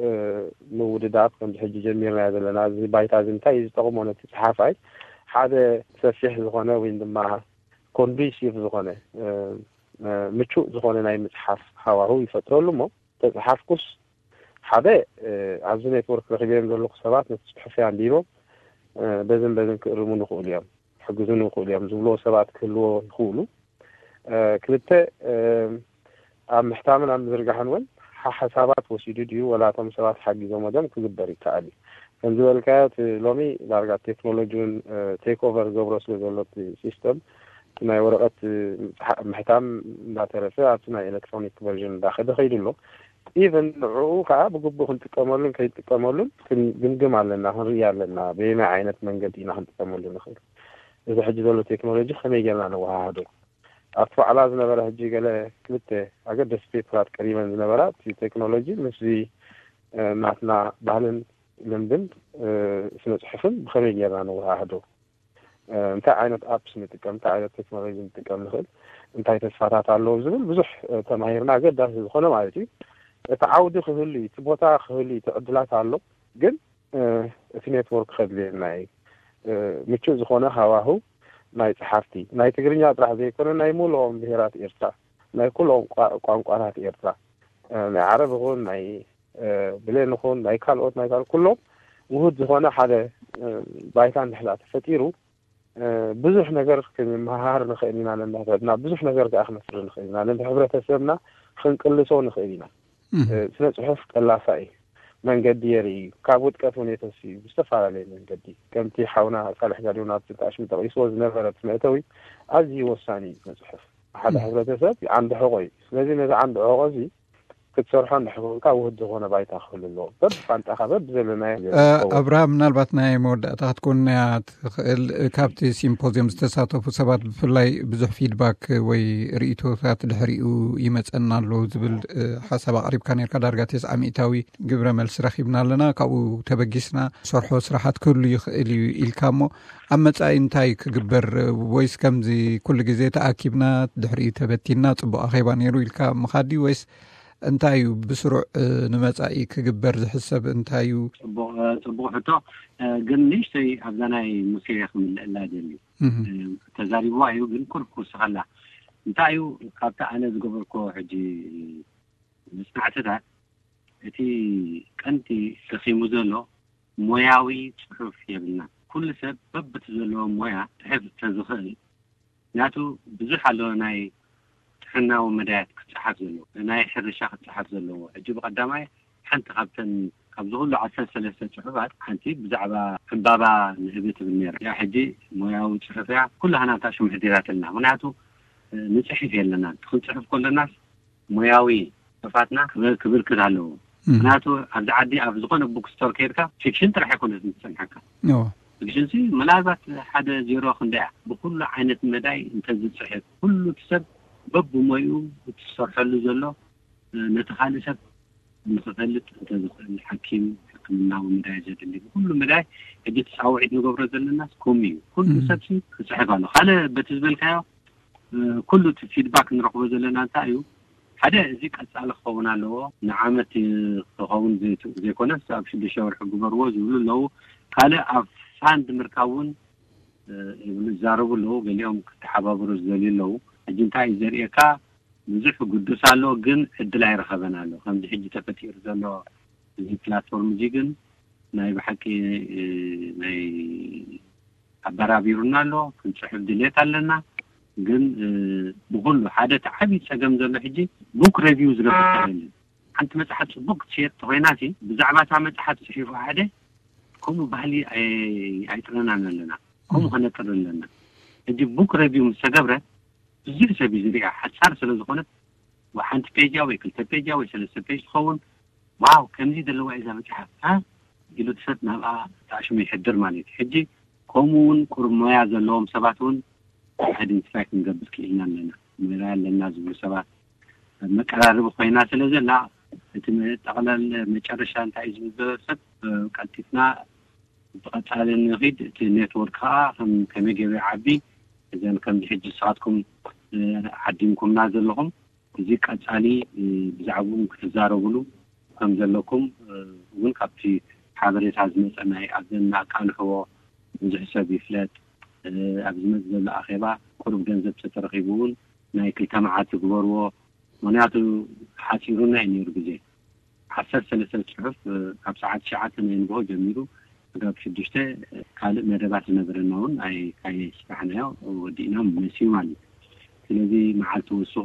ምውድዳት ከም ሕጂ ጀሚርና ዘለና እዚ ባይታ እንታይ ዝጠቕሞ ነቲ ፀሓፋይ ሓደ ሰፊሕ ዝኾነ ወይ ድማ ኮንዱሲቭ ዝኾነ ምቹእ ዝኾነ ናይ መጽሓፍ ሃዋህው ይፈጥረሉ እሞ ተፅሓፍኩስ ሓደ ኣብዚ ኔትወርክ ረኺቦም ዘለኹ ሰባት ነቲ ፅሑፍ ኣንቢቦም በዝን በዝን ክእርሙ ንኽእሉ እዮም ሕግዙ ንኽእሉ እዮም ዝብልዎ ሰባት ክህልዎ ይኽእሉ ክልተ ኣብ ምሕታምን ኣብ ምዝርጋሕን እውን ሓሳባት ወሲዱ ድዩ ወላቶም ሰባት ሓጊዞም ወደም ክግበር ይከኣል ከም ዝበልካዮ ሎሚ ዳርጋ ቴክኖሎጂን ቴክ ኦቨር ገብሮ ስለ ዘሎ ሲስተም ናይ ወረቐት ምሕታም እንዳተረፈ ኣብቲ ናይ ኤሌክትሮኒክ ቨርዥን እንዳኸደ ኸይዱ ኣሎ ኢቨን ንዕኡ ከዓ ብግቡእ ክንጥቀመሉን ከይጥቀመሉን ክንግምግም ኣለና ክንርኢ ኣለና ብየመይ ዓይነት መንገዲ ኢና ክንጥቀመሉ ንኽእል እዚ ሕጂ ዘሎ ቴክኖሎጂ ከመይ ጌርና ንወሃሃዶ ኣብቲ ባዕላ ዝነበረ ሕጂ ገለ ክልተ ኣገደስቲ ፔፐራት ቀሪበን ዝነበራ እቲ ቴክኖሎጂ ምስዚ ናትና ባህልን ልምድን ስነ ፅሑፍን ብኸመይ ጌርና ንወሃሃዶ እንታይ ዓይነት ኣፕስ ንጥቀም እንታይ ዓይነት ቴክኖሎጂ ንጥቀም ንኽእል እንታይ ተስፋታት ኣለዎ ዝብል ብዙሕ ተማሂርና ኣገዳሲ ዝኾነ ማለት እዩ እቲ ዓውዲ ክህሉ እቲ ቦታ ክህሉ እቲ ዕድላት ኣሎ ግን እቲ ኔትወርክ ከድልየና እዩ ምቹእ ዝኾነ ሃዋህው ናይ ፀሓፍቲ ናይ ትግርኛ ጥራሕ ዘይኮነ ናይ ሙሉኦም ብሄራት ኤርትራ ናይ ኩሎም ቋንቋታት ኤርትራ ናይ ዓረብ ይኹን ናይ ብሌን ይኹን ናይ ካልኦት ናይ ካልኦት ኩሎም ውህድ ዝኾነ ሓደ ባይታ እንድሕር ተፈጢሩ ብዙሕ ነገር ክንመሃር ንኽእል ኢና ነናተና ብዙሕ ነገር ከዓ ክነፍሪ ንኽእል ኢና ንሕብረተሰብና ክንቅልሶ ንኽእል ኢና ስነ ፅሑፍ ቀላሳ እዩ መንገዲ የርኢ ካብ ውጥቀት ሁኔታስ እዩ ብዝተፈላለየ መንገዲ ከምቲ ሓውና ሳልሕ ጋዲውና ብትንጣሽሚ ጠቒስዎ ዝነበረት መእተዊ ኣዝዩ ወሳኒ እዩ ስነ ፅሑፍ ሓደ ሕብረተሰብ ዓንዲ ሕቆ እዩ ስለዚ ነዚ ዓንዲ ሕቆ እዚ ክትሰርሖ ንሕቦንካ ውህድ ዝኾነ ባይታ ክህሉ ኣለዎ በብፋንታ ኸበብ ዘለና ኣብርሃም ምናልባት ናይ መወዳእታ ክትኮን እያ ትኽእል ካብቲ ሲምፖዚየም ዝተሳተፉ ሰባት ብፍላይ ብዙሕ ፊድባክ ወይ ርእቶታት ድሕሪኡ ይመፀና ኣሎ ዝብል ሓሳብ ኣቕሪብካ ነርካ ዳርጋ ተስዓ ሚእታዊ ግብረ መልሲ ረኺብና ኣለና ካብኡ ተበጊስና ሰርሖ ስራሓት ክህሉ ይኽእል እዩ ኢልካ እሞ ኣብ መጻኢ እንታይ ክግበር ወይስ ከምዚ ኩሉ ግዜ ተኣኪብና ድሕሪኡ ተበቲና ጽቡቕ ኣኼባ ነይሩ ኢልካ ምኻዲ ወይስ እንታይ እዩ ብስሩዕ ንመጻኢ ክግበር ዝሕሰብ እንታይ እዩ? ጽቡቕ ጽቡቕ ሕቶ ግን ንእሽተይ ኣብዛ ናይ ሙሴ ክምልአላ ደሊ ተዛሪብዋ እዩ ግን ኩርኩስ ኸላ እንታይ እዩ ካብቲ ኣነ ዝገበርኮ ሕጂ ምስናዕትታት እቲ ቀንቲ ተኺሙ ዘሎ ሞያዊ ጽሑፍ የብልና ኩሉ ሰብ በብቲ ዘለዎ ሞያ ሕፍ ተዝኽእል ናቱ ብዙሕ ኣሎ ናይ ጥሕናዊ መዳያት ክጽሓፍ ዘለዎ ናይ ሕርሻ ክጽሓፍ ዘለዎ ሕጂ ብቐዳማይ ሓንቲ ካብተን ካብዚ ኩሉ ዓሰርተ ሰለስተ ጽሑፋት ሓንቲ ብዛዕባ ሕምባባ ንህብት ብል ነይራ ያ ሕጂ ሞያዊ ጽሑፍ እያ ኩላህና እታ ሽም ሕዲራት ኣለና ምክንያቱ ንጽሒፍ የለና ክንጽሕፍ ከለናስ ሞያዊ ጽሑፋትና ክብርክት ኣለዎ ምክንያቱ ኣብዚ ዓዲ ኣብ ዝኾነ ቡክስቶር ከይድካ ፊክሽን ጥራሕ ኣይኮነስ ንትሰምሐካ ፊክሽን ሲ ምናልባት ሓደ ዜሮ ክንደያ ብኩሉ ዓይነት መዳይ እንተዝጽሕፍ ኩሉ ሰብ በብሞዩ ትሰርሐሉ ዘሎ ነቲ ካልእ ሰብ ንኽፈልጥ እንተዝኽእል ሓኪም ሕክምናዊ መዳይ ዘድሊ ኩሉ መዳይ ሕጂ ተሳውዒት ንገብሮ ዘለና ኮሚ እዩ ኩሉ ሰብ ክጽሕፍ ኣሎ ካለ በቲ ዝበልካዮ ኩሉ ፊድባክ ንረኽቦ ዘለና እንታይ እዩ ሓደ እዚ ቀጻሊ ክኸውን ኣለዎ ንዓመት ክኸውን ዘይኮነስ ኣብ ሽዱሽተ ወርሒ ግበርዎ ዝብሉ ኣለዉ ካልእ ኣብ ፋንድ ምርካውን ይብሉ ይዛረቡ ኣለዉ ገሊኦም ክተሓባበሩ ዝደልዩ ኣለዉ ሕጂ እንታይ ዘርእየካ ብዙሕ ጉዱስ ኣሎ ግን ዕድል ኣይረኸበን ኣሎ ከምዚ ሕጂ ተፈጢሩ ዘሎ እዚ ፕላትፎርም እዚ ግን ናይ ብሓቂ ናይ ኣበራቢሩና ኣሎ ክንጽሕፍ ድሌት ኣለና ግን ብኩሉ ሓደ ተዓቢ ፀገም ዘሎ ሕጂ ቡክ ሪቪው ዝገብር ሓንቲ መጽሓፍ ጽቡቕ ትሸጥ ኮይናሲ ብዛዕባ እታ መጽሓፍ ጽሒፉ ሓደ ከምኡ ባህሊ ኣይጥረናን ኣለና ከምኡ ከነጥር ኣለና ሕጂ ቡክ ሪቪው ዝተገብረ ብዙሕ ሰብ ዝሪኣ ሓሳር ስለ ዝኾነ ወሓንቲ ፔጃ ወይ ክልተ ፔጃ ወይ ሰለስተ ፔጅ ትኸውን ዋው ከምዚ ዘለዋ እዛ መጽሓፍ ها ኢሉ ትሰጥ ናብኣ ታሽሙ ይሕድር ማለት ሕጂ ከምኡውን ቁርብ ሞያ ዘለዎም ሰባት እውን አይደንቲፋይ ክንገብር ክኢልና ኣለና ሞያ ኣለና ዝብሉ ሰባት መቀራረብ ኮይና ስለዘላ እቲ ጠቕላል መጨረሻ እንታይ ዝብል ሰብ ቀጥቲና ብቐጻልን ንኺድ እቲ ኔትወርክ ከዓ ከም ከመገበ ዓቢ እዘን ከም ሕጂ ሰዓትኩም ዓዲምኩምና ዘለኹም እዚ ቀጻሊ ብዛዕባውን ክትዛረብሉ ከም ዘለኩም እውን ካብቲ ሓበሬታ ዝመጸናይ ኣብዘና ቃልሕዎ ብዙሕ ሰብ ይፍለጥ ኣብ ዝመጽ ዘሎ ኣኼባ ቁርብ ገንዘብ ተተረኺቡውን ናይ ክልተ መዓልቲ ግበርዎ ምክንያቱ ሓሲሩና እዩ ነይሩ ግዜ ዓሰርተ ሰለስተ ጽሑፍ ካብ ሰዓት ሸዓተ ንንግሆ ጀሚሩ ካብ ሽዱሽተ ካልእ መደባት ዝነበረና እውን ኣይ ካይ ስራሕናዮ ወዲእና መሲዩ ማለት ስለዚ መዓልቲ ወስኹ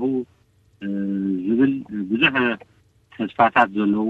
ዝብል ብዙሕ ተስፋታት ዘለዎ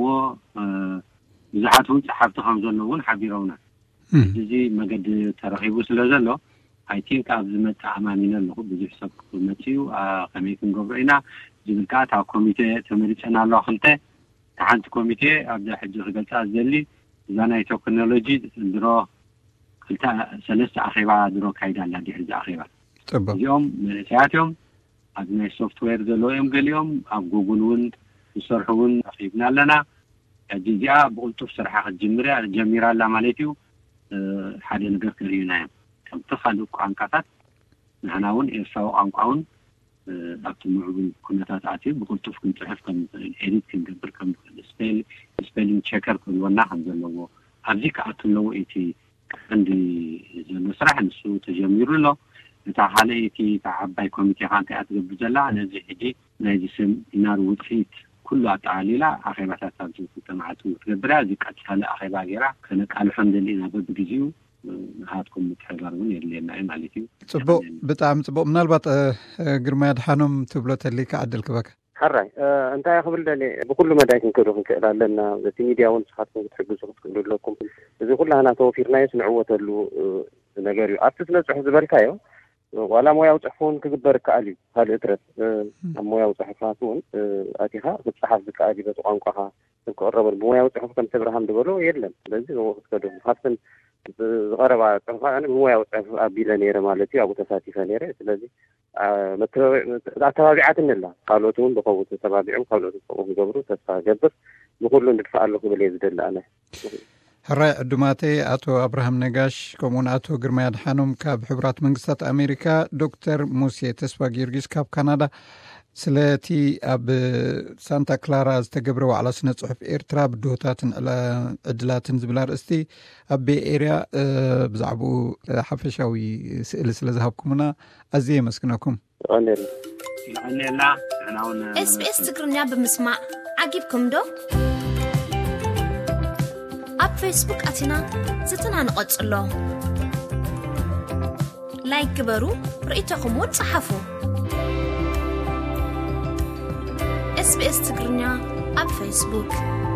ብዙሓት እውን ጸሓፍቲ ከም ዘለዎ እውን ሓቢረውና እዚ መገዲ ተረኺቡ ስለ ዘሎ ኣይ ቲንክ ኣብ ዝመጣ ኣማኒነ ኣለኹ ብዙሕ ሰብ ክመፅዩ ከመይ ክንገብሮ ኢና ዝብል ከዓ እታ ኮሚቴ ተመሪፀና ኣለዋ ክልተ ሓንቲ ኮሚቴ ኣብዛ ሕጂ ክገልፃ ዝደሊ እዛ ናይ ቴክኖሎጂ ድሮ ክልተ ሰለስተ ኣኼባ ድሮ ካይዳ ኣላ ድሕሪ ኣኼባ እዚኦም መንእሰያት እዮም ኣብ ናይ ሶፍትዌር ዘለዎ እዮም ገሊኦም ኣብ ጉግል እውን ዝሰርሑ እውን ረኺብና ኣለና ሕጂ እዚኣ ብቕልጡፍ ስርሓ ክትጅምር እያ ጀሚራ ኣላ ማለት እዩ ሓደ ነገር ክርእዩና እዮም ከምቲ ካልእ ቋንቋታት ንሕና እውን ኤርትራዊ ቋንቋ እውን ኣብቲ ምዕቡል ኩነታት ኣትዩ ብቕልጡፍ ክንፅሕፍ ከም ንኽእል ኤዲት ክንገብር ከም ንኽእል ስፔል ስፔሊንግ ቸከር ክህልወና ከም ዘለዎ ኣብዚ ከኣቱ ኣለዎ እቲ ቀንዲ ዘሎ ስራሕ ንሱ ተጀሚሩ ኣሎ እታ ካልአይቲ ዓባይ ኮሚቴ ኻ እንታይ እያ ትገብር ዘላ ነዚ ሕጂ ናይዚ ሴሚናር ውፅኢት ኩሉ ኣጠቓሊላ ኣኼባታት ኣብ ክልተ መዓልቲ ትገብር እያ እዚ ቀጻሊ ኣኼባ ገይራ ከነቃልሖም ደሊና በብግዜኡ ንሃትኩም ምትሕብባር እውን የድልየና እዩ ማለት እዩ ጽቡቕ ብጣዕሚ ጽቡቕ ምናልባት ግርማይ ኣድሓኖም ትብሎ ተለይካ ዓድል ክበካ ሓራይ እንታይ ክብል ደሊ ብኩሉ መዳይ ክንክእሉ ክንክእል ኣለና በቲ ሚድያ እውን ንስኻትኩም ክትሕግዙ ክትክእሉ ኣለኩም እዚ ኩላህና ተወፊርናዮ ስንዕወተሉ ነገር እዩ ኣብቲ ስነ ጽሑፍ ዝበልካዮ ولا موياو صحفون كغبر كالي هل اترت موياو صحفاتون اتيها بتصحف بكالي بتقانقها تقرب الموياو صحف كم تبرهم دبلو يلم ስለዚህ ወስከዶ ሀፍን ዝቀረባ ጽፋን موياو صحف ابيلانير مالتي ابو تساتيف نيره ስለዚህ አተባቢዓት እንላ ቃሎቱን በቆውት ተባቢዑ ቃሎቱ ቆው ይገብሩ ተስፋ ገብር በሁሉ እንድፋአለሁ ብለይ ዝደላነ هراي عدماتي أتو أبراهام نجاش كمون أتو جرمي أدحانم كاب حبرات منقصات أمريكا دكتور موسى تسوا جيرجيس كاب كندا سلاتي أب سانتا كلارا استجبروا على سنة صحف إيرترا بدوتاتن على عدلاتن زبلار استي أبي إيريا بزعبو حفشاوي سئل سلازهابكمنا أزيه مسكناكم أنا لا أنا إس بي إس تقرنيا بمسمع عجيبكم دو ኣብ ፌስቡክ ኣቲና ዝተና ንቆጽሎ ላይክ ግበሩ ርእይቶኹም እውን ጽሓፉ ኤስ ቢ ኤስ ትግርኛ ኣብ ፌስቡክ